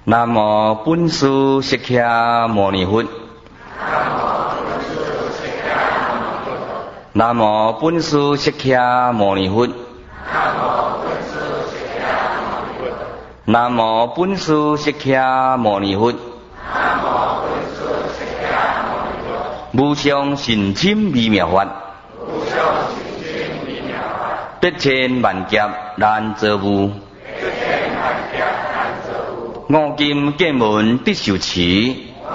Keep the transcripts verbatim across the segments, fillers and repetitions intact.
南无本师释迦牟尼佛。南无本师释迦牟尼佛。南无本师释迦牟尼佛。无上甚深微妙法，得千万劫难遭遇。五金见闻得受持，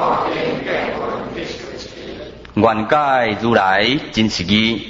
愿解如来真实义。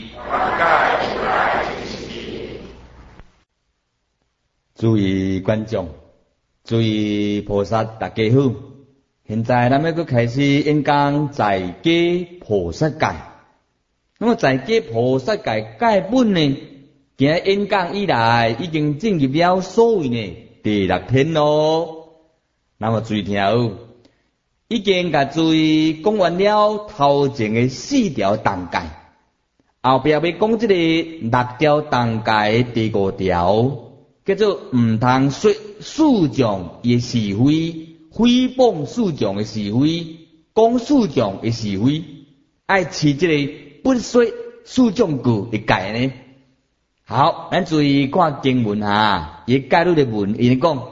诸位观众，诸位菩萨，大家好。现在咱们要开始演讲在家菩萨戒。那么在家菩萨戒戒本呢，今日演讲以来已经进入了所谓呢第六天咯。那么注意听好，已经甲诸位讲完了头前的四条重戒，后壁要讲这个六条重戒的第五条，叫做唔通说四众的是非。诽谤四众的是非，讲四众的是非，爱持这个不说四众句的戒呢。好，咱注意看经文哈，伊介入的文，伊讲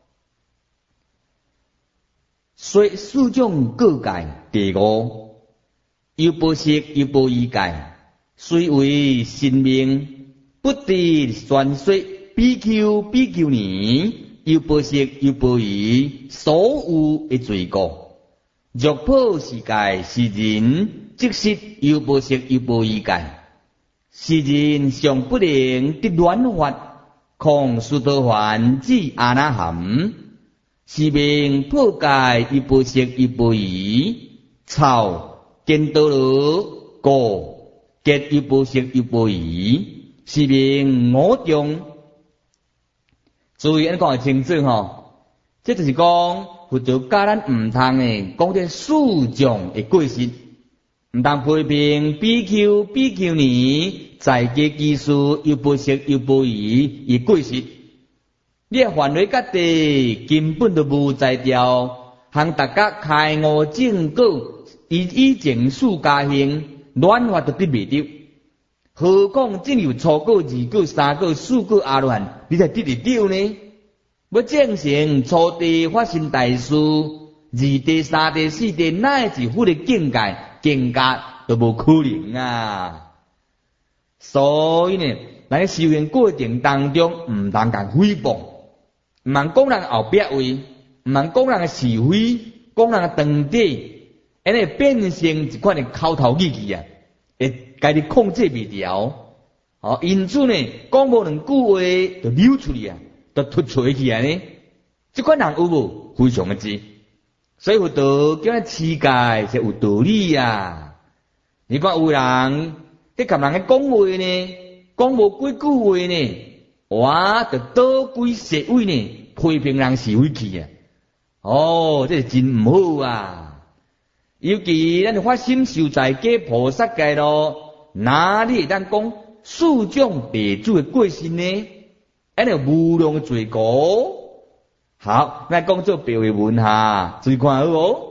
说四众句戒第五，又不识又不依戒，虽为神明，不得宣说比丘比丘尼。又不识又不疑，所有的罪过，若破是戒是人，即是又不识又不疑戒，是人尚不能得乱法，恐殊陀洹至阿那含，是名破戒又不识又不疑，草见道路果结又不识又不疑，是名五种。注意，咱讲清楚吼，这就是讲佛教教咱唔通诶，讲这四种的过失，唔通批评比丘比丘尼在家居士又不识又不疑而过失。你诶犯罪家己根本就无在调，向大家开悟正果，以以前四加行乱法都得未得，何况真有初果、二果、三果、四果阿罗汉，你才得得到呢？要正成初地发生大事，二地、三地、四地，乃至佛的境界、境界都无可能啊！所以呢，咱修行过程当中，唔通讲诽谤，唔通讲人后壁位，唔通讲人是非，讲人长底，安尼变成一款的口头语气啊，会家己控制袂了。哦，因此呢，讲无两句话就溜出去啊！都突出去啊呢，这款人有无？非常的多，所以佛道叫咱持戒是有道理啊。你看有人在甲人嘅讲话呢，讲无几句话呢，哇，就倒归社会呢，批评人是非去啊。哦，这是真唔好啊。尤其咱发心受在家菩萨戒咯，哪里会当讲四种地主的过失呢？安尼无量的罪过。好，咱讲做别位文哈，注意看好哦。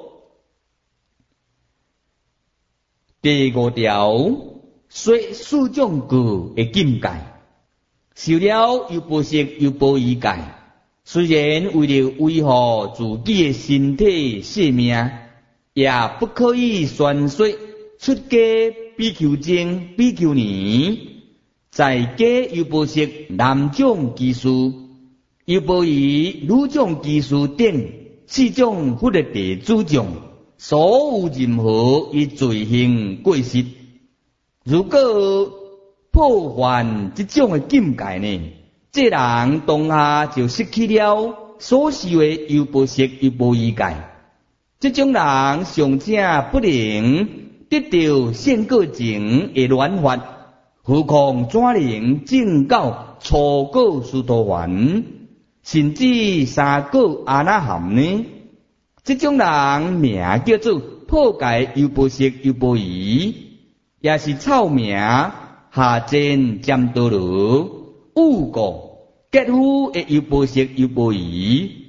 第五条，说四种句的境界，受了又不识又不疑戒。虽然为了维护自己的身体性命，也不可以宣说出家比丘精比丘尼。在家又不识男种技术，又不以女种技术等四种佛的地主种，所有任何以罪行过失，如果破犯这种的境界呢，这人当下就失去了所受的又不识又不疑戒。这种人尚且不能得到现果前的乱法。何况怎能证到初果殊陀洹，甚至三果阿那含呢？这种人名叫做破戒又不识又不疑，也是草名下贱占道路，误过结夫的又不识又不疑，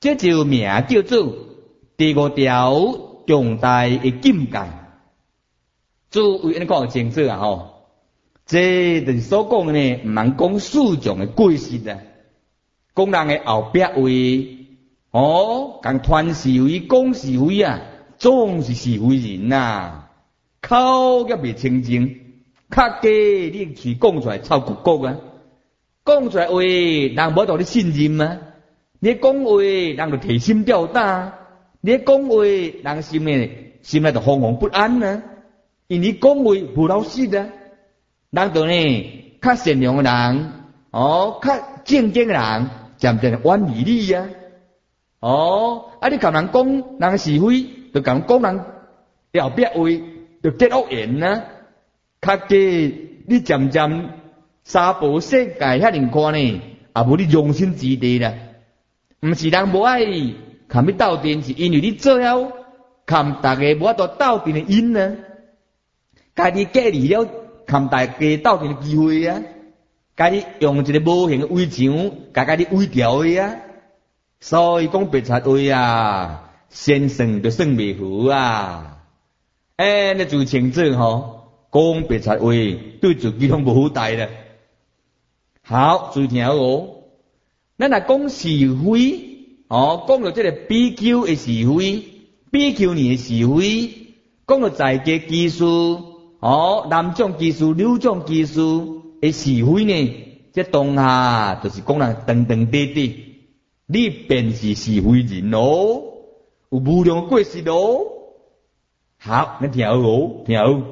这就名叫做第五条重大的境界。诸位安尼讲清楚啊吼。这就是所讲的呢，唔通讲四种的过失啊，讲人的后壁位，哦，讲传是非、讲是非啊，总是是非人呐、啊，口也未清净，较假你去讲出来臭骨骨啊，讲出来话人无道你信任啊，你讲话人就提心吊胆，你讲话人心里心内就惶惶不安啊，因你讲话无老实啊。人就呢，较善良的人，哦，较正经的人，渐渐远离你啊。哦，啊，你甲人讲人是非，就甲人讲人后壁话，就结恶缘啊。较假，你渐渐三宝世界遐尼看呢，也无你容身之地啦。毋是人无爱含你斗阵，是因为你做了含大家无法度斗阵的因啊。家己隔离了。含大家斗阵的机会啊，家己用一个无形的围墙，家家己围掉的啊，所以讲白贼话啊，先算就算袂好啊，哎，那就清楚吼，讲白贼话对自己拢无好代啦。好，注意听哦，咱若讲是非，哦，讲到这个比丘的是非，比丘尼的是非，讲到在家技术。哦，男种技术、女种技术的是非呢？这当下就是讲人长长短短，你便是是非人咯，有无量过失咯。好，咱听好哦，听好。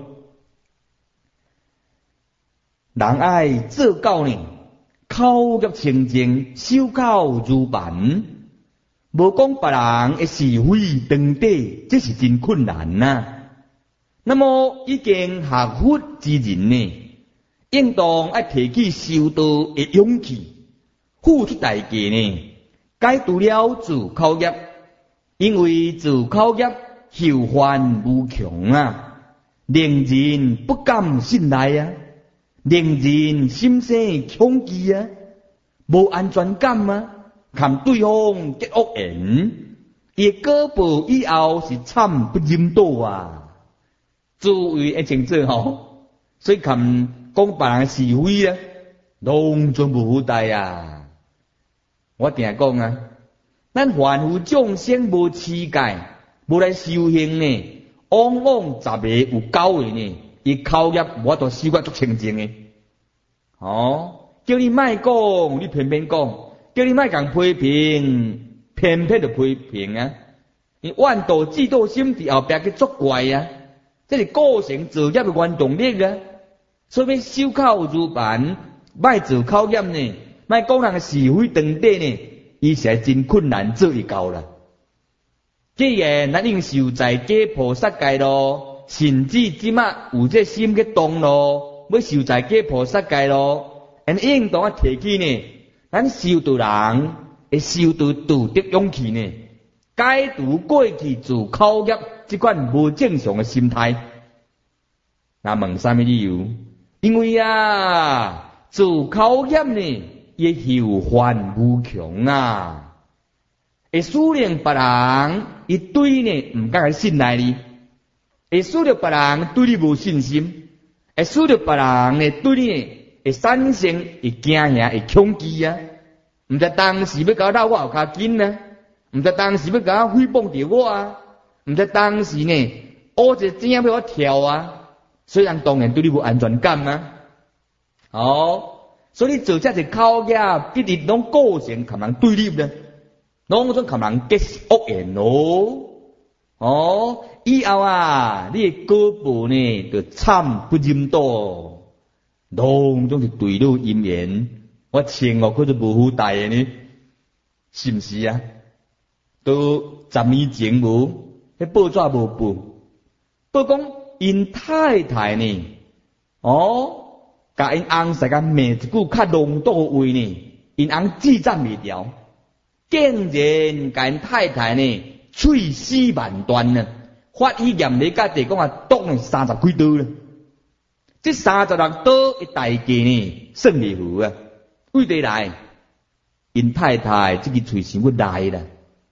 人爱做到呢，口业清净，手口如bàn，无讲别人的是非长短，这是真困难呐、啊。那么已经学佛之人呢，应当爱提起修道的勇气，付出代价呢，解除了自口业，因为自口业后患无穷啊，令人不敢信赖啊，令人心生恐惧啊，无安全感啊，看对方结恶缘，伊果报以后是惨不忍睹啊。诸位会清楚吼，所以看讲别人是非啊，拢全无好代啊。我定讲啊，咱凡夫众生无持戒，无来修行呢，往往十个有九个呢，伊口业无法度修得足清净的。哦，叫你莫讲，你偏偏讲；叫你莫共批评，偏偏就批评啊。因怨妒、嫉妒心伫后壁去作怪啊。这是构成造业的原动力啊！所以守口如bàn，莫造口业呢，莫讲人是非长短呢，伊实在真困难做一到啦。既然咱应受在家菩萨戒咯，甚至即马有这心去动咯，要受在家菩萨戒咯，因应当啊提起呢，咱修道人会修道道德勇气呢。解除过去自口业这款无正常的心态，那问什么理由？因为啊，自口业呢，伊后患无穷啊，会使令别人伊对呢唔敢信赖你，会使令别人对你无信心，会使令别人呢对你呢会产生会惊吓、会恐惧啊，唔知当时要搞到我后骹紧啊。毋知当时要甲我诽谤着我啊，毋知当时呢，乌一怎样要我跳啊，虽然当然对你无安全感啊。哦，所以做这一口业，一直拢构成甲人对立呢，拢总甲人结恶缘咯。哦，以后啊，你的果报呢，就惨不忍睹，拢总是对路因缘，我千万可就无好代的呢，是毋是啊？都十年前无，迄报纸无报，报讲因太太呢，哦，甲因翁婿甲骂一句较浓度的话呢，因翁自赞未了，竟然甲因太太呢碎尸万段呢，法医验理家己讲啊，毒呢三十几刀了，这三十六刀的代价呢，算袂好啊，为地来，因太太这个喙想要来啦。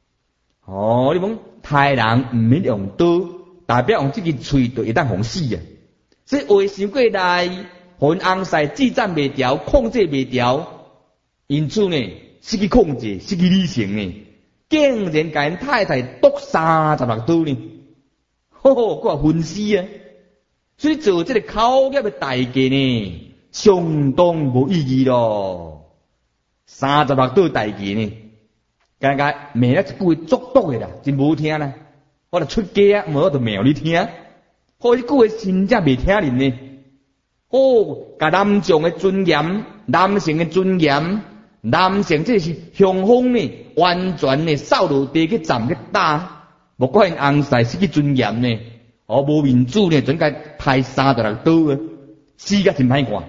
哦，你讲杀人毋免用刀，代表用这个喙就会当互死啊！所以话伤过来，互因翁婿制止袂调，控制袂调，因此呢，失去控制，失去理性呢，竟然甲因太太剁三十六刀呢，吼吼，佮分尸啊！所以做这个口业的代价呢，相当无意义咯。三十六刀代价呢，刚刚骂了一句话足毒的啦，真无听啦。我著出家啊，无我著骂你听。好，一句话真正袂听人呢。哦，甲男众的尊严、男性的尊严、男性这是雄风呢，完全呢扫落地去站去打，无怪因翁婿失去尊严呢。哦，无民主呢，准该拍三十六刀啊，死甲真歹看。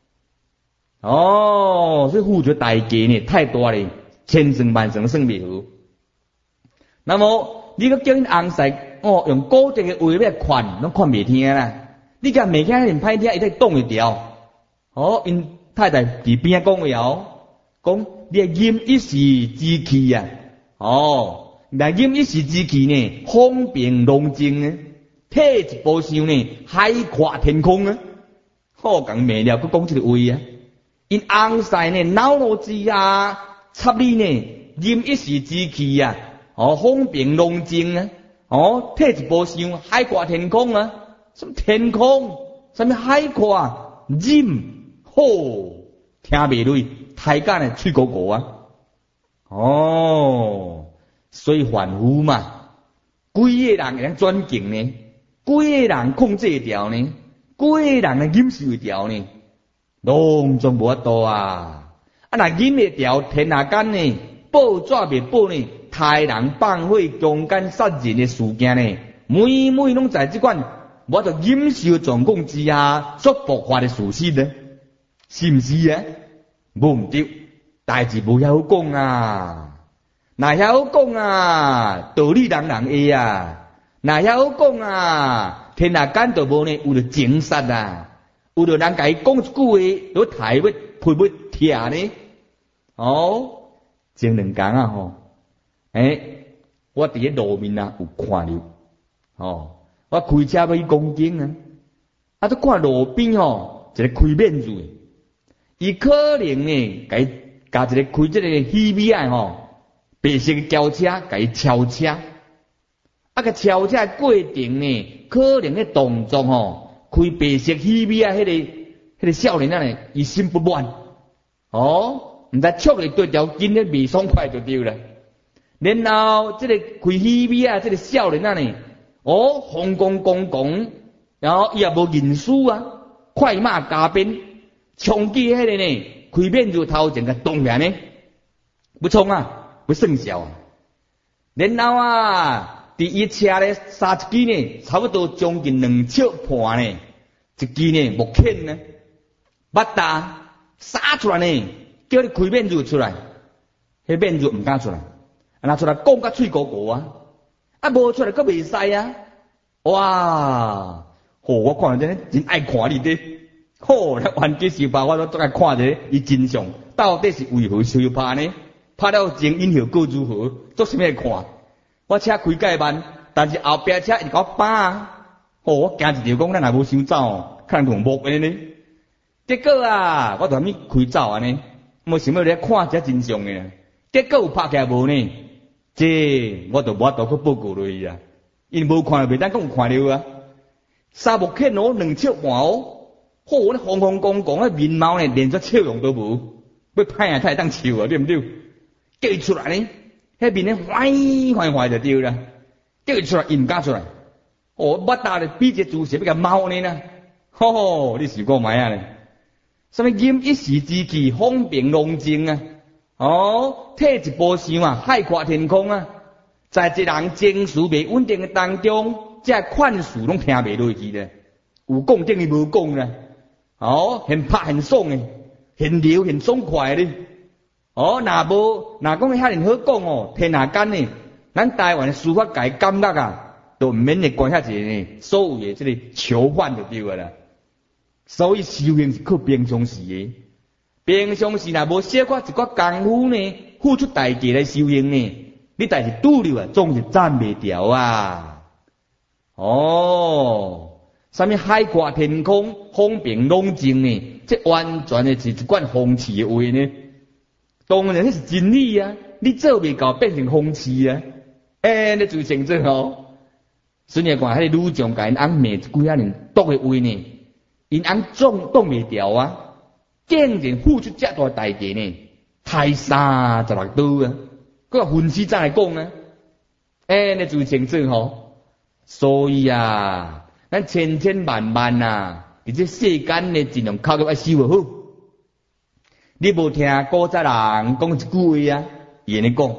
哦，所以付出代价呢太大咧，千算万算算袂好。那么你佮叫因翁婿哦，用固定的话要劝，拢劝袂听啦。你甲袂听人歹听，伊才挡会掉。哦，因太太伫边仔讲话哦，讲你忍一时之气啊。哦，来忍一时之气呢，风平浪静啊。退一步想呢，海阔天空啊！好，讲骂了，佮讲这个话啊。因翁婿呢，恼怒之下，插你呢，忍一时之气啊！哦，风平浪静啊！哦，退一步想，海阔天空啊！什么天空？什么海阔？忍，吼，听袂落，太监呢，吹鼓鼓啊！哦，所以凡夫嘛，几个人会转境呢？几个人控制会调呢？几个人来忍受会调呢？拢总无法度啊！啊，若忍会调，天下间呢，报纸袂报呢，杀人放火、强奸杀人的事件呢，每每拢在即款我着忍受状况之下所爆发的事实呢，是毋是啊？无毋对，代志无遐好讲啊！若遐好讲啊，道理人人会啊！若遐好讲啊，天下间就无呢，有着警察啊，有着人甲伊讲一句话，都抬要赔要疼呢。哦，前两工啊吼，诶，我伫咧路面啊有看到，哦，我开车要去讲经啊，啊，都看路边吼一个开面子，伊可能呢，甲伊甲一个开这个喜美爱吼，白色的轿车甲伊超车。啊个超车过程呢，可能迄动作吼，开白色喜美啊，迄个迄个少年仔呢，伊心不乱，哦，毋知触咧对条筋咧未爽快就对啦。然后这个开喜美啊，这个少年仔呢，哦，风光光光，然后伊也无认输啊，快马加鞭，冲击迄个呢，开面就头前个动起呢，不冲啊，不算小啊，然后啊。伫伊车咧杀一支呢，差不多将近两尺半呢，一支呢木钳呢，捌大杀出来呢，叫你开面就出来，迄面就毋敢出来，拿出来讲甲喙鼓鼓啊，啊无出来阁袂使啊，哇！吼、哦，我看真真爱看你的，吼、哦，原吉是把我都做来看者，伊真相到底是为何相拍呢？拍了前因后果如何？做啥物来看？我车开介慢，但是后壁车一直甲我扒啊！哦，我惊一条讲，咱也无想走，看同木安尼呢。结果啊，我就暗暝开走安尼，无想要来看一下真相诶。结果有拍起来无呢？这我就无法度去报告落去啊，因无看袂当讲有看到啊。沙木钳哦，两尺半哦，好，那风风光光啊，面貌呢连只笑容都无，要歹啊，才会当笑啊，对毋对？叫伊出来呢？迄面咧坏坏坏就对啦，叫伊出来，伊毋敢出来。哦，我打咧比这姿势比较猫呢啦，吼吼，你是讲咩啊咧？什么忍一时之气，风平浪静啊？哦，退一步想啊，海阔天空啊！在一人情绪未稳定的当中，这款事拢听袂落去咧。有讲等于无讲啦。哦，很拍很爽诶，很流很爽快咧。哦，若无，若讲遐尼好讲哦，天下间呢，咱台湾的司法界感觉啊，都毋免会关遐一个呢，所有的这个囚犯就对个啦。所以修行是靠平常时的，平常时若无小可一寡功夫呢，付出代价来修行呢， 你但是拄着啊，总是斩袂掉啊。哦，啥物海阔天空、风平浪静呢？这完全的是一罐风刺的话呢。当然那是真理啊，你做袂到变成风刺啊。哎，你就成真哦。所以讲，迄个女将甲因翁骂几啊年毒的话呢，因翁总挡袂掉啊，竟然付出遮大代价呢，杀三十六刀啊！佮分尸再来讲啊，哎，你就成真吼。所以啊，咱千千万万啊，伫这世间呢，尽量靠着爱修好。你无听古早人讲一句话啊，伊安尼讲：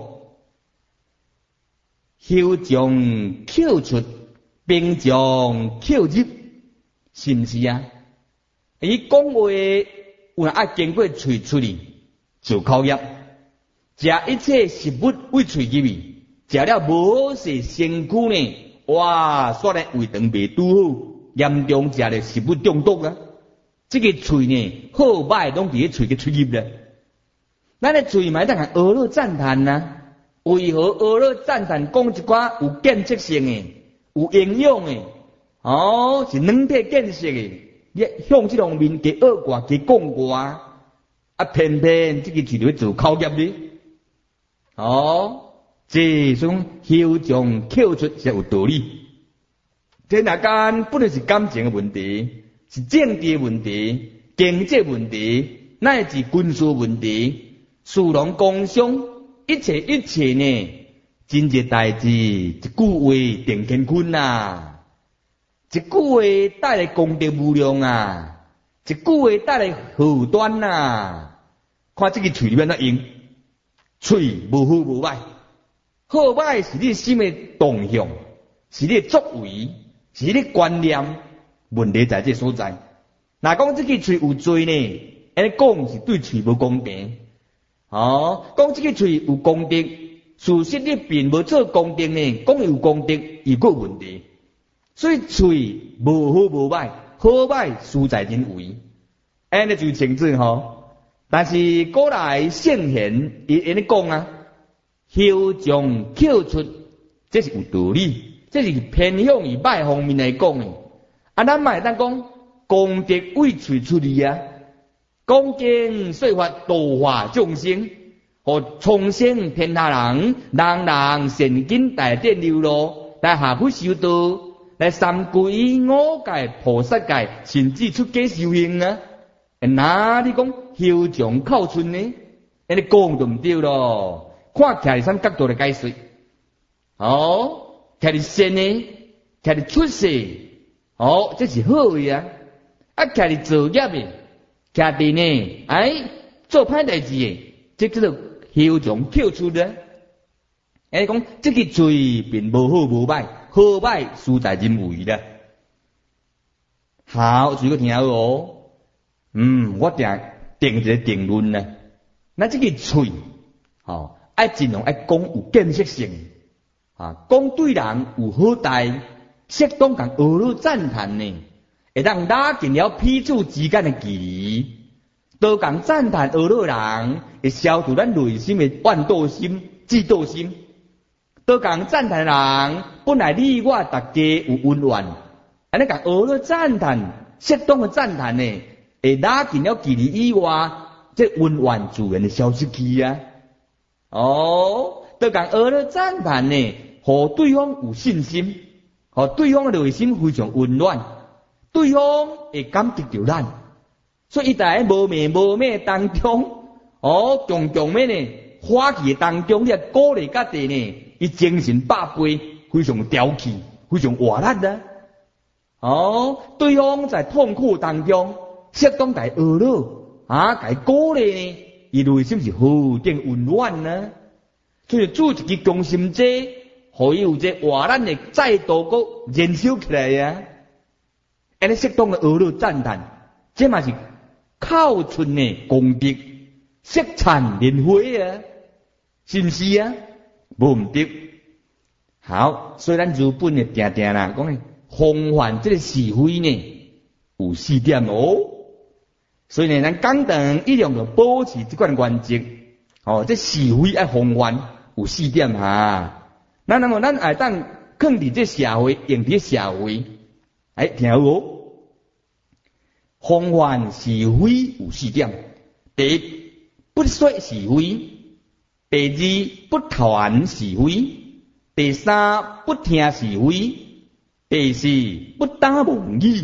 休将口出，兵将口入，是毋是啊？伊讲话有人爱经过喙出去，就口业。食一切食物为喙入去，食了无势身躯呢，哇，煞咧胃肠袂拄好，严重食了食物中毒啊！这个喙呢，好歹拢伫咧喙嘅出入咧。咱咧喙嘛，当然学了赞叹呐。为何学了赞叹讲一寡有建设性嘅、有营养嘅？哦，是软体建设嘅，你向这方面加学过、加讲过啊，啊，偏偏这个喙就做口业咧。哦，这种休将口出是有道理。天下间本来是感情的问题，是政治的问题、经济问题，乃至军事问题、事农工商，一切一切呢，真济代志，一句话定乾坤呐，一句话带来功德无量啊，一句话带来祸端呐。看这个嘴里面怎用。喙无好无歹，好歹是你心的动向，是你的作为，是你的观念，问题在这所在。若讲这个喙有罪呢，安尼讲是对喙无公平。哦，讲这个喙有功德，事实你并无做功德呢，讲有功德又有问题。所以喙无好无歹，好歹事在人为，安尼就清楚吼。但是古来圣贤伊安尼讲啊，休将口出，这是有道理，这是偏向于歹方面来讲的。啊，咱嘛会当讲功德为喙出去啊，讲经说法度化众生，互重生天下人，人人善根大典流露，来下苦修道，来三归五戒菩萨戒，甚至出家修行啊。哪里讲休将口出呢？安尼讲就唔对咯。看徛伫啥角度来解释？哦，徛伫善呢，徛伫出世，哦，这是好嘅啊。啊，徛伫造业嘅，徛伫呢，哎，做歹代志嘅，这叫做休将口出咧。安尼讲，这个罪并无好无歹，好歹事在人为啦。好，注意个听好哦。嗯，我定定一个定论呢。那这个喙，哦，爱尽量爱讲有建设性，啊，讲对人有好待，适当共学了赞叹呢，会当拉近了彼此之间的距离。多共赞叹学了人，会消除咱内心的怨妒心、嫉妒心。多共赞叹人，本来你我大家有温怨，安尼共学了赞叹，适当的赞叹呢。会拉近了距离以外，这温婉自然的消失去啊！哦，都讲学了赞叹呢，互对方有信心，互对方的内心非常温暖，对方会感激着咱，所以在无眠无寐当中，哦，强强咩呢？欢喜当中，你鼓励家己呢，伊精神百倍，非常调气，非常活力啊！哦，对方在痛苦当中。适当甲伊学了啊，甲伊鼓励呢，伊内心是好定温暖呢。所以做一支强心剂，互伊有这活力的再度个燃烧起来啊！安尼适当的学了赞叹，这嘛是口出的功德，色灿莲花啊，是毋是啊？无毋对。好，所以咱日本的定定啦，讲诶，防范这个是非呢，有四点哦。所以呢，咱讲堂一样要保持这款原则。哦，这是非爱防范， 有四点哈。那那么咱爱当放伫这社会，用伫社会，哎，听好哦。防范是非有四点：第一，不说是非；第二，不传是非；第三，不听是非；第四，不打妄语。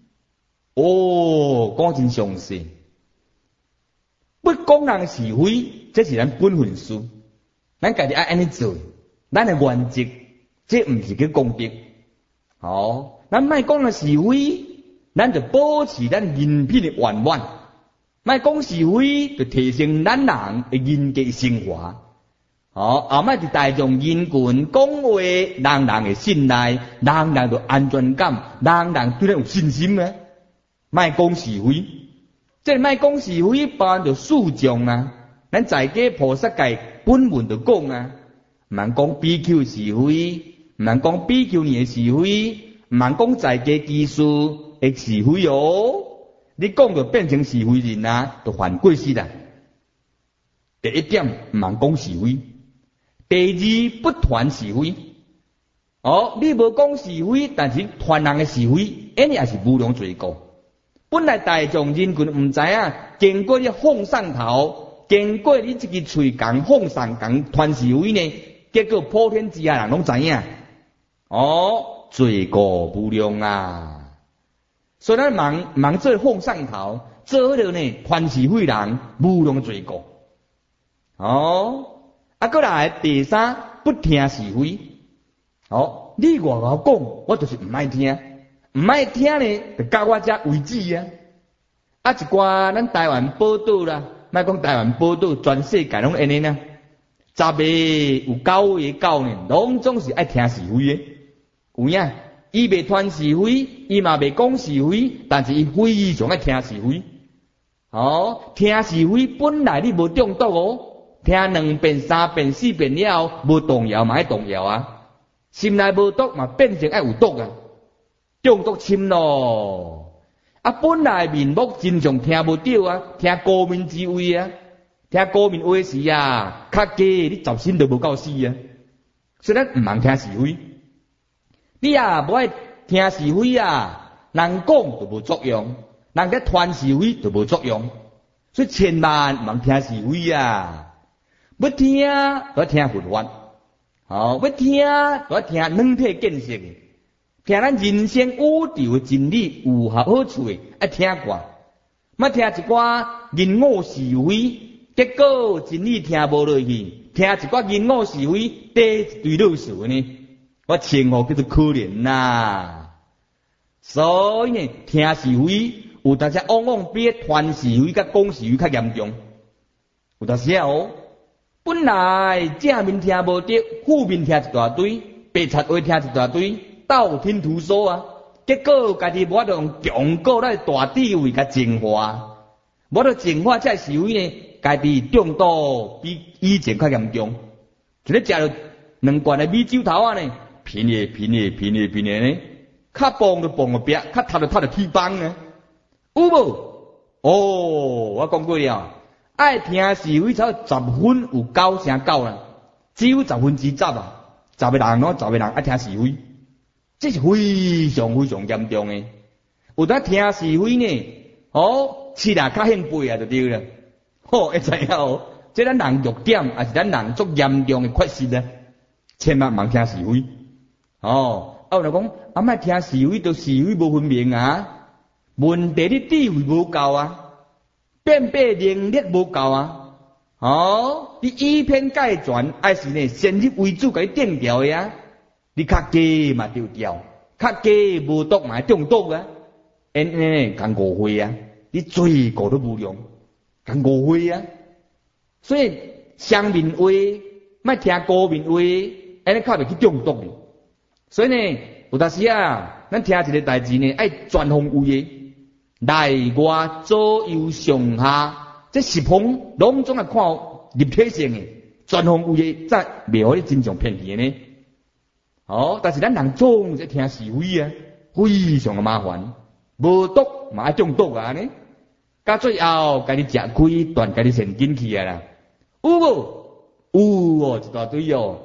哦，讲真详细。不讲人是非，这是咱本分事，咱家己爱安尼做，咱的原则，这唔是去攻击。好，咱莫讲人是非，咱就保持咱人品的圆满；莫讲是非，就提升咱人的人格升华。好，后莫伫大众人群讲话，人人会信赖，人人就安全感，人人对咱有信心啊。莫讲是非。这莫讲是非，包含着四种啊。咱在家菩萨界本文就讲啊，毋通讲比丘是非，毋通讲比丘尼的是非，毋通讲在家居士的是非哦。你讲就变成是非人啊，就犯过失啦。第一点，毋通讲是非；第二，不传是非。哦，你无讲是非，但是传人的是非，安尼也是无良罪过。本来大众人群唔知影，经过你放上头，经过你这个嘴讲放上讲传是非呢，结果普天之下人拢知影，哦，罪过无量啊！所以咱忙忙做放上头，做了呢传是非人无量罪过。哦，啊，过来第三，不听是非。哦，你外口讲，我就是唔爱听。唔爱听呢，就到我这为止啊！啊，一寡咱台湾报道啦，莫讲台湾报道，全世界拢安尼呢。十个有九个九呢，拢总是爱听是非的。有影，伊袂传是非，伊嘛袂讲是非，但是伊非常爱听是非。哦，听是非本来你无中毒哦，听两遍、三遍、四遍了后，无动摇嘛爱动摇啊，心内无毒嘛变成爱有毒啊。中毒深咯，啊！本来面目真常听无到啊，听高明之位啊，听高明话时啊，较假你十心都无够死啊！所以咱唔通听是非，你啊无爱听是非啊，人讲就无作用，人家传是非就无作用，所以千万唔通听是非啊！要听就要听佛法，好，要听就要听软体建设。听咱人生宇宙的真理有好好处的，爱听过。莫听一寡人我是非，结果真理听无落去，听一寡人我是非，第一堆老事呢，我称呼叫做可怜呐、啊。所以呢，听是非有当时往往比传是非甲讲是非较严重。有当时哦，本来正面听无得，负面听一大堆，白贼话听一大堆。道听途说啊，结果家己无法度用强固咱大智慧甲净化，无法度净化这是非呢，家己中毒比以前较严重。就咧食了两罐的米酒头啊呢，便宜便宜便宜便宜呢，较棒就棒个壁，较塌就塌就铁棒呢，有无？哦，我讲过了，爱听是非才十分有九成九啦，只有十分之十啊，十个人咯，十个人爱听是非。这是非常非常严重的。有当听是非呢，哦，饲啦较兴背啊就对了。吼、哦，会知影哦，这咱人弱点，也是咱人足严重的缺失啊。千万莫听是非。哦，啊有人讲，啊莫听是非，就是非无分明啊。问题你智慧无够啊，辨别能力无够啊。哦，你以偏概全，还是呢先入为主，甲你定调的啊。你较假嘛丢掉，较假无毒嘛中毒啊！安尼讲误会啊，你罪过都无用，讲误会啊！所以双面话，莫听高面话，安尼较袂去中毒哩。所以呢，有当时啊，咱听一个代志呢，爱全方位的，内外左右上下，这十方拢总爱看立体性的，全方位的，则袂互你真正骗去呢。哦，但是咱人总在听是非啊，非常的麻烦，无毒嘛爱中毒啊呢，到最后家己食亏，断家己神经去啊啦，有无？ 有哦，一大堆哦。